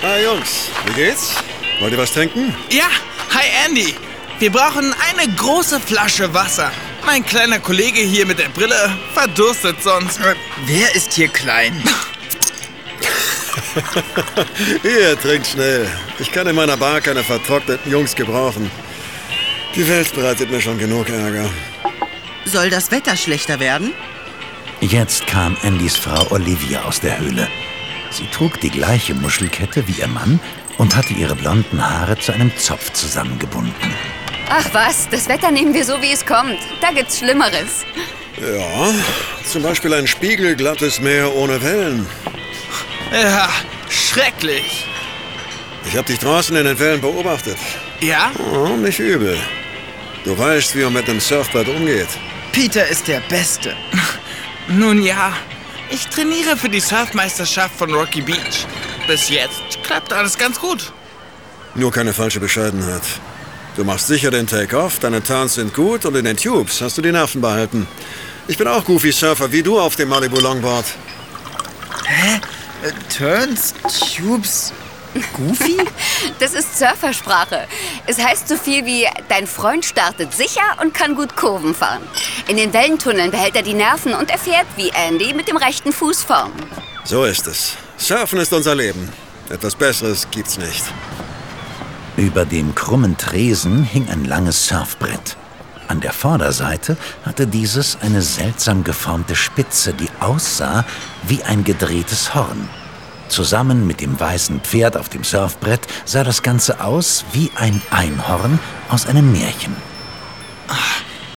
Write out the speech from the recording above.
Hi Jungs, wie geht's? Wollt ihr was trinken? Ja, hi Andy. Wir brauchen eine große Flasche Wasser. Mein kleiner Kollege hier mit der Brille verdurstet sonst. Wer ist hier klein? Hier, trinkt schnell. Ich kann in meiner Bar keine vertrockneten Jungs gebrauchen. Die Welt bereitet mir schon genug Ärger. Soll das Wetter schlechter werden? Jetzt kam Andys Frau Olivia aus der Höhle. Sie trug die gleiche Muschelkette wie ihr Mann und hatte ihre blonden Haare zu einem Zopf zusammengebunden. Ach was, das Wetter nehmen wir so, wie es kommt. Da gibt's Schlimmeres. Ja, zum Beispiel ein spiegelglattes Meer ohne Wellen. Ja, schrecklich. Ich habe dich draußen in den Wellen beobachtet. Ja? Oh, nicht übel. Du weißt, wie man mit einem Surfbrett umgeht. Peter ist der Beste. Nun ja, ich trainiere für die Surfmeisterschaft von Rocky Beach. Bis jetzt klappt alles ganz gut. Nur keine falsche Bescheidenheit. Du machst sicher den Take-Off, deine Turns sind gut und in den Tubes hast du die Nerven behalten. Ich bin auch Goofy-Surfer wie du auf dem Malibu Longboard. Hä? Turns? Tubes? Goofy? Das ist Surfersprache. Es heißt so viel wie, dein Freund startet sicher und kann gut Kurven fahren. In den Wellentunneln behält er die Nerven und er fährt wie Andy mit dem rechten Fuß vorn. So ist es. Surfen ist unser Leben. Etwas Besseres gibt's nicht. Über dem krummen Tresen hing ein langes Surfbrett. An der Vorderseite hatte dieses eine seltsam geformte Spitze, die aussah wie ein gedrehtes Horn. Zusammen mit dem weißen Pferd auf dem Surfbrett sah das Ganze aus wie ein Einhorn aus einem Märchen.